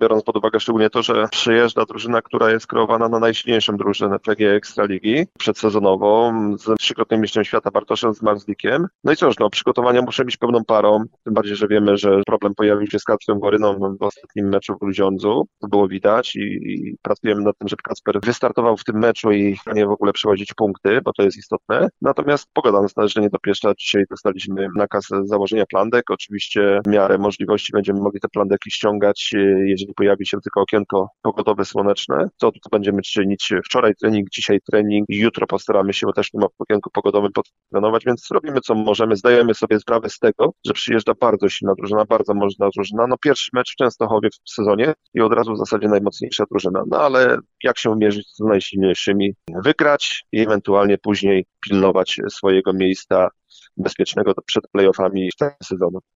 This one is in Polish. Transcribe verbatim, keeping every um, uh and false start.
biorąc pod uwagę szczególnie to, że przyjeżdża drużyna, która jest kreowana na najsilniejszą drużynę P G E Ekstraligi przedsezonową z trzykrotnym mistrzem świata Bartoszem Zmarzlikiem. No i cóż, no, przygotowania muszą być pełną parą, tym bardziej, że wiemy, że problem pojawił się z Kacprem Głoryną w ostatnim meczu w Grudziądzu. To było widać i, i pracujemy nad tym, żeby Kacper wystartował w tym meczu i nie w ogóle przewozić punkty, bo to jest istotne. Natomiast pogoda nas należy nie dopieszcza. Dzisiaj dostaliśmy nakaz założenia plandek. Oczywiście w miarę możliwości będziemy mogli te plandeki ściągać, jeżeli pojawi się tylko okienko pogodowe, słoneczne. To, to będziemy czynić wczoraj trening, dzisiaj trening i jutro postaramy się, bo też nie ma w okienku pogodowym podtrenować, więc robimy co możemy. Zdajemy sobie sprawę z tego, że przyjeżdża bardzo silna drużyna, bardzo mocna drużyna. No pierwszy mecz w Częstochowie w sezonie i od razu w zasadzie najmocniejsza drużyna. No ale jak się mierzyć z najsilniejszymi? Wygrać i ewentualnie później pilnować swojego miejsca bezpiecznego przed playoffami w tym sezonie.